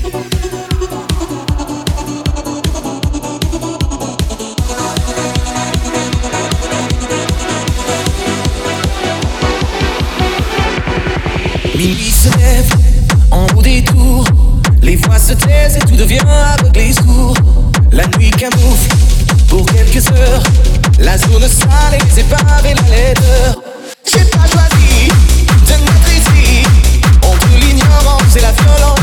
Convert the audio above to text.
Minuit se lève en beau détour, les voix se taisent et tout devient aveugle et sourd. La nuit camoufle pour quelques heures la zone sale et les épaves et la laideur. J'ai pas choisi de mettre ici entre l'ignorance et la violence.